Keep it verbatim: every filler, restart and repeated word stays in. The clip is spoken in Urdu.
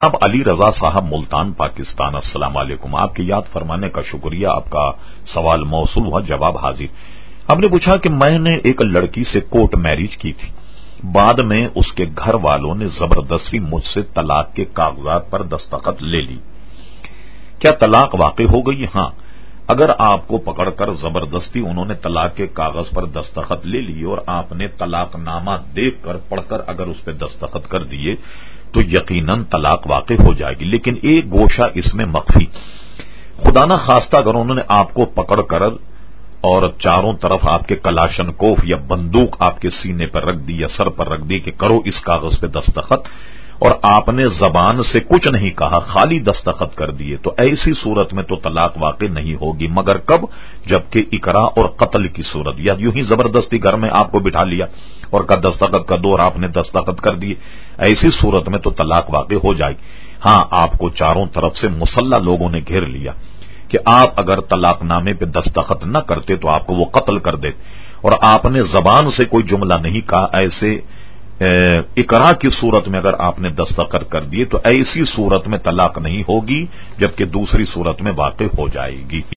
اب علی رضا صاحب ملتان پاکستان، السلام علیکم۔ آپ کی یاد فرمانے کا شکریہ، آپ کا سوال موصول ہوا، جواب حاضر۔ ہم نے پوچھا کہ میں نے ایک لڑکی سے کورٹ میرج کی تھی، بعد میں اس کے گھر والوں نے زبردستی مجھ سے طلاق کے کاغذات پر دستخط لے لی، کیا طلاق واقع ہو گئی؟ ہاں، اگر آپ کو پکڑ کر زبردستی انہوں نے طلاق کے کاغذ پر دستخط لے لی اور آپ نے طلاق نامہ دیکھ کر پڑھ کر اگر اس پہ دستخط کر دیے تو یقیناً طلاق واقع ہو جائے گی، لیکن ایک گوشہ اس میں مخفی، خدا نہ خواستہ اگر انہوں نے آپ کو پکڑ کر اور چاروں طرف آپ کے کلاشن کوف یا بندوق آپ کے سینے پر رکھ دی یا سر پر رکھ دی کہ کرو اس کاغذ پہ دستخط، اور آپ نے زبان سے کچھ نہیں کہا، خالی دستخط کر دیے، تو ایسی صورت میں تو طلاق واقع نہیں ہوگی، مگر کب؟ جبکہ اکراہ اور قتل کی صورت، یا یوں ہی زبردستی گھر میں آپ کو بٹھا لیا اور کا دستخط کا دور آپ نے دستخط کر دیے، ایسی صورت میں تو طلاق واقع ہو جائے گی۔ ہاں، آپ کو چاروں طرف سے مسلح لوگوں نے گھیر لیا کہ آپ اگر طلاق نامے پہ دستخط نہ کرتے تو آپ کو وہ قتل کر دیتے، اور آپ نے زبان سے کوئی جملہ نہیں کہا، ایسے اقرار کی صورت میں اگر آپ نے دستخط کر دیے تو ایسی صورت میں طلاق نہیں ہوگی، جبکہ دوسری صورت میں واقع ہو جائے گی۔